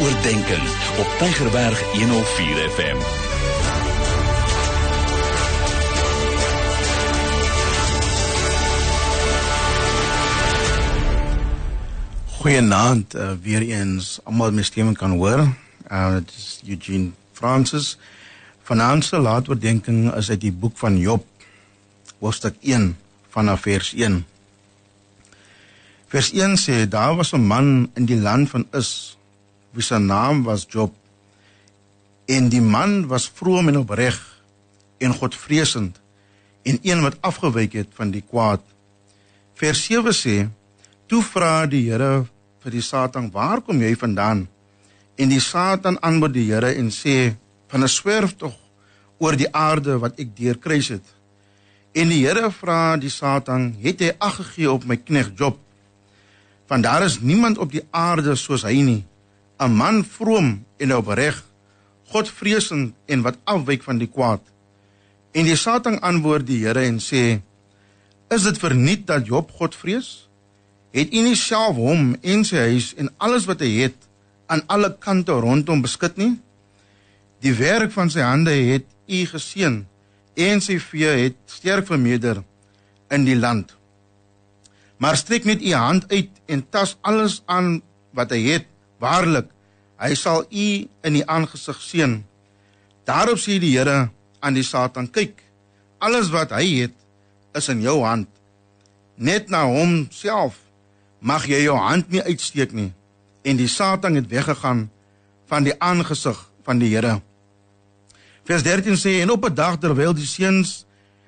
Oordeenking op Tygerberg 104 FM. Goeienaand, weer eens, almal my stem kan hoor. Dit is Eugene Francis. Vanaand se laadoordenkings is uit die boek van Job, hoofstuk 1 vanaf vers 1. Vers 1 sê, daar was 'n man in die land van Is, wie sy naam was Job, en die man was vroom en opreg, en godvreesend, en een wat afgewyk het van die kwaad. Vers 7 sê, toe vra die Here vir die Satan, waar kom jy vandaan? En die Satan antwoord die Here en sê, van 'n swerftog oor die aarde wat ek deurkruis het. En die Here vra die Satan, het hy ag gegee op my knegt Job? Want daar is niemand op die aarde soos hy nie, 'n man vroom en opreg, godvreesend en wat afwyk van die kwaad. En die Satan antwoord die Here en sê, is dit verniet dat Job God vrees? Het u nie self hom en sy huis en alles wat hy het aan alle kante rondom beskut nie? Die werk van sy hande het u geseën en sy vee het sterk vermeerder in die land. Maar strek net u hand uit en tas alles aan wat hy het, waarlik, hy sal u in die aangesig seën. Daarop sê die Here aan die Satan, kyk, alles wat hy het is in jou hand. Net na hom self mag jy jou hand nie uitsteek nie. En die Satan het weggegaan van die aangesig van die Here. Vers 13 sê, en op 'n dag terwyl die seuns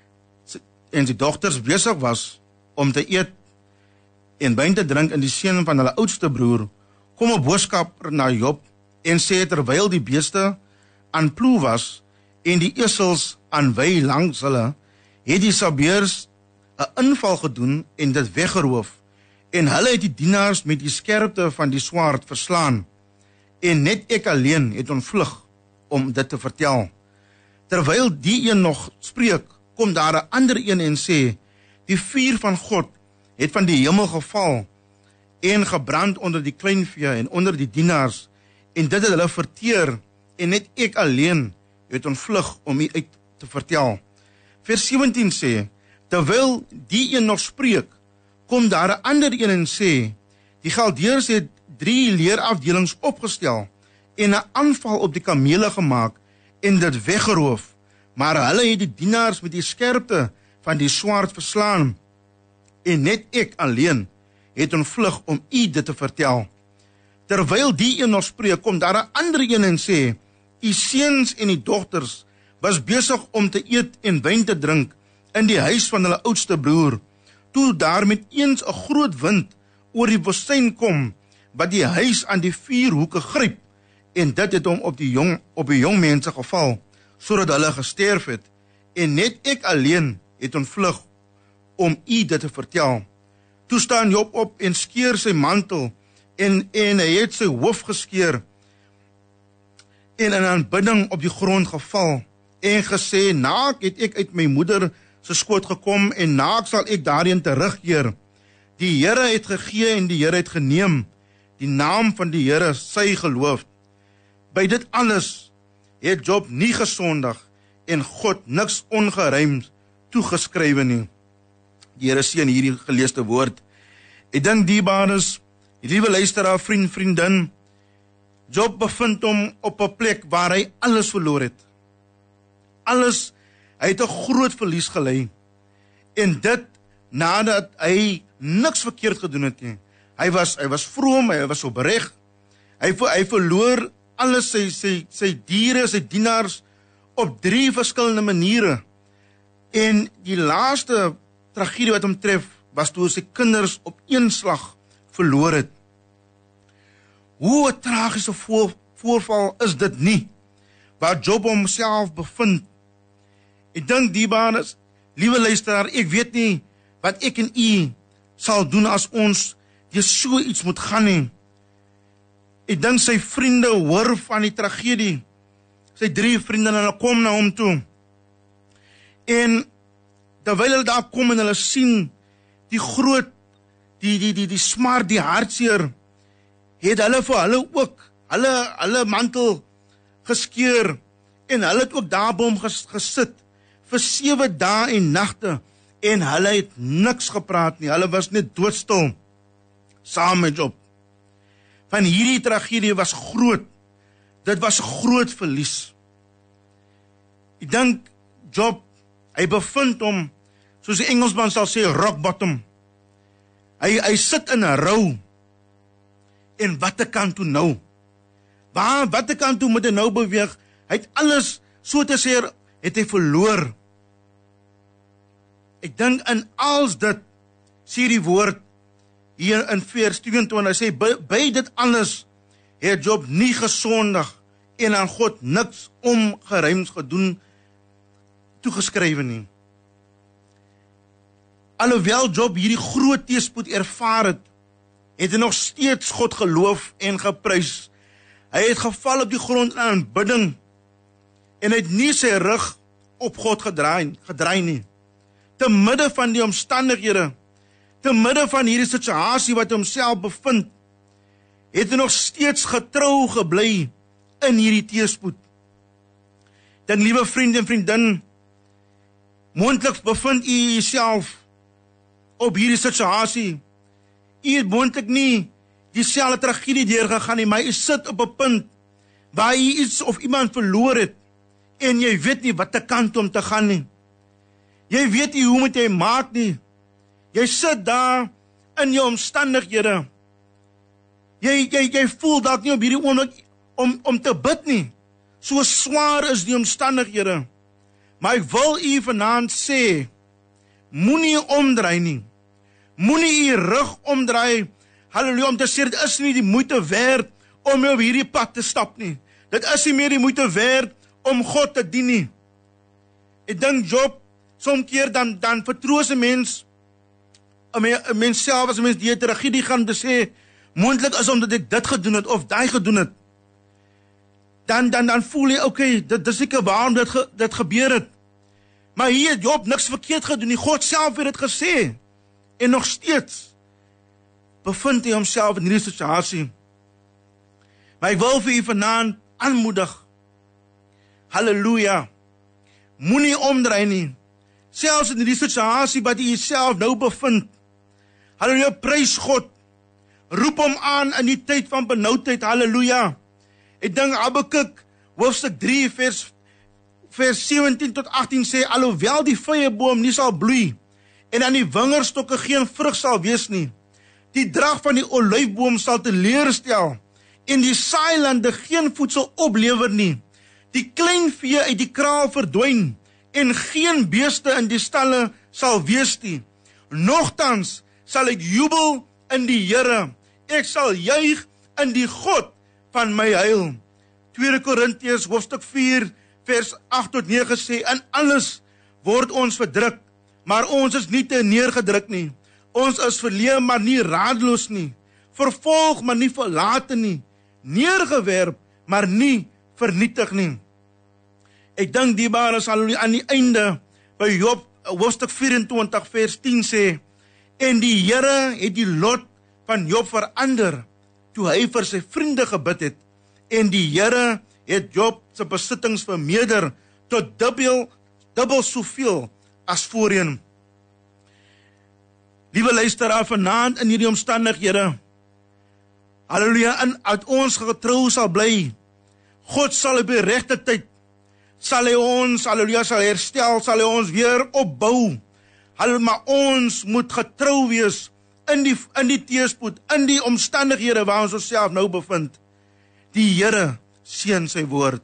en die dogters besig was om te eet en wyn te drink in die seun van hulle oudste broer, kom 'n boodskapper na Job en sê, terwyl die beeste aan ploeg was en die esels aan wei langs hulle, het die Sabeërs 'n inval gedoen en dit weggeroof. En hulle het die dienaars met die skerpte van die swaard verslaan. En net ek alleen het ontvlug om dit te vertel. Terwyl die een nog spreek, kom daar 'n ander een en sê, die vuur van God het van die hemel geval en gebrand onder die kleinvee en onder die dienaars, en dit het hulle verteer, en net ek alleen het ontvlug om u uit te vertel. Vers 17 sê, terwyl die een nog spreek, kom daar 'n ander een en sê, die Galdeërs het 3 leerafdelings opgestel en 'n aanval op die kamele gemaak en dit weggeroof, maar hulle het die dienaars met die skerpte van die swaard verslaan, en net ek alleen het ontvlug om u dit te vertel. Terwyl die een nog spreek, kom daar 'n ander een en sê, u seuns en die dogters was besig om te eet en wyn te drink in die huis van hulle oudste broer, toe daar met eens 'n groot wind oor die woestyn kom, wat die huis aan die 4 hoeke gryp, en dit het hom op die jong mense geval, sodat hulle gesterf het, en net ek alleen het ontvlug om u dit te vertel. Toe staan Job op en skeer sy mantel, en hy het sy hoof geskeer, en in aanbidding op die grond geval, en gesê, naak het ek uit my moeder se skoot gekom, en naak sal ek daarheen terugkeer. Die Here het gegee en die Here het geneem, die naam van die Here sy geloof. By dit alles het Job nie gesondig en God niks ongeruim toegeskrywe nie. Die Here seën hierdie geleesde woord. Ek dink dierbares, liewe luisteraar, vriendin, Job bevind hom op 'n plek waar hy alles verloor het. Alles. Hy het 'n groot verlies gely, en dit nadat hy niks verkeerd gedoen het nie. Hy was vroom, hy was opreg, hy verloor alles, sy diere, sy dienaars, op 3 verskillende maniere. En die laaste tragedie wat hom tref, was toe sy kinders op 1 slag verloor het. Hoe 'n tragiese voorval is dit nie, waar Job homself bevind. Ek dink dierbares, liewe luisteraar, ek weet nie wat ek en u sal doen as ons deur so iets moet gaan nie. Ek dink sy vriende hoor van die tragedie. Sy 3 vriende en hulle kom na hom toe. En terwyl hulle daar kom en hulle sien die groot, die smart, die hartseer, het hulle vir hulle ook hulle mantel geskeur en hulle het ook daar by hom gesit vir 7 dae en nagte en hulle het niks gepraat nie. Hulle was net doodstil saam met Job. Van hierdie tragedie was groot. Dit was 'n groot verlies. Ek dink Job, hy bevind hom, soos die Engelsman sal sê, rock bottom. Hy sit in 'n rou. En watter kant toe nou? Watter kant toe moet hy nou beweeg? Hy het alles, so te sê, het hy verloor. Ek dink in als dit, sê die woord hier in vers 22, hy sê, by dit alles het Job nie gesondig en aan God niks ongeruims gedoen toegeskrywe nie. Alhoewel Job hierdie groot teëspoed ervaar het hy nog steeds God geloof en geprys. Hy het geval op die grond in aanbidding en hy het nie sy rug op God gedraai nie. Te midde van die omstandighede, te midde van hierdie situasie wat hy homself bevind, het hy nog steeds getrou gebly in hierdie teëspoed. Dan, liewe vriend en vriendin, moontlik bevind u jouself op hierdie situasie. U het moontlik nie dieselfde tragedie deurgegaan nie, maar u sit op 'n punt waar u iets of iemand verloor het en jy weet nie watter kant om te gaan nie. Jy weet nie hoe moet jy maak nie. Jy sit daar in jou omstandighede. Jy voel dalk nie op hierdie oomblik om te bid nie. So swaar is die omstandighede. Maar ek wil u vanaand sê, moenie omdraai nie. Moenie u rug omdraai. Halleluja, om te sê, dit is nie die moeite werd om op hierdie pad te stap nie. Dit is nie meer die moeite werd om God te dien nie. Ek dink Job, somkeer dan vertroos 'n mens, 'n mens self as 'n mens die tragedie gaan te sê, moontlik is omdat ek dit gedoen het of daai gedoen het. Dan voel jy, okay, dit is seker waarom dit gebeur het. Maar hier het Job niks verkeerd gedoen nie. God self het dit gesê. En nog steeds bevind hy homself in hierdie situasie. Maar ek wil vir u vanaand aanmoedig. Halleluja. Moenie omdraai nie. Selfs in hierdie situasie wat u jouself nou bevind. Halleluja, prys God. Roep hom aan in die tyd van benoudheid. Halleluja. Ek dink Habakuk hoofstuk 3 vers 17 tot 18 sê, alhoewel die vyeboom nie sal bloei en aan die wingerdstokke geen vrug sal wees nie, die drag van die olyfboom sal teleurstel en die saailande geen voedsel oplewer nie, die klein vee uit die kraal verdwyn en geen beeste in die stalle sal wees nie. Nogtans sal ek jubel in die Here, ek sal juig in die God van my heil. 2 Korintiërs hoofstuk 4 vers 8 tot 9 sê, in alles word ons verdruk, maar ons is nie te neergedruk nie. Ons is verleë, maar nie radeloos nie. Vervolg, maar nie verlate nie. Neergewerp, maar nie vernietig nie. Ek dink die waar is al aan die einde by Job hoofstuk 24 vers 10 sê, en die Here het die lot van Job verander toe hy vir sy vriende gebid het, en die Here het Job se besittings vermeerder tot dubbel soveel as voorheen. Liewe luisteraar, vanaand in hierdie omstandighede, halleluja, uit ons getrou sal bly. God sal op die regte tyd, sal hy ons, halleluja, sal herstel, sal hy ons weer opbou. Halleluja, maar ons moet getrou wees in die teëspoed, in die omstandighede waar ons onsself nou bevind. Die Here seën sy woord.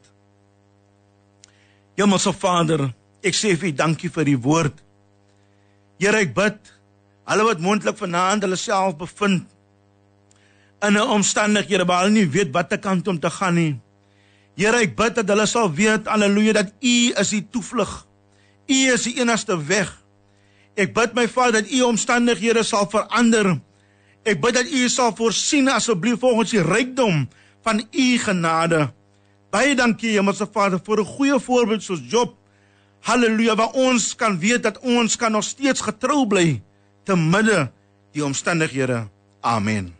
Hemelse Vader, ek sê vir U dankie vir die woord. Here, ek bid, hulle wat moontlik vanaand hulle self bevind in 'n omstandighede waar hulle nie weet watter kant om te gaan nie. Here, ek bid dat hulle sal weet, halleluja, dat U is die toevlug. U is die enigste weg. Ek bid my Vader dat U omstandighede sal verander. Ek bid dat U sal voorsien asseblief volgens die rykdom van U genade. Baie dankie, Hemelse Vader, vir 'n goeie voorbeeld soos Job. Halleluja, waar ons kan weet dat ons kan nog steeds getrou bly te midde die omstandighede. Amen.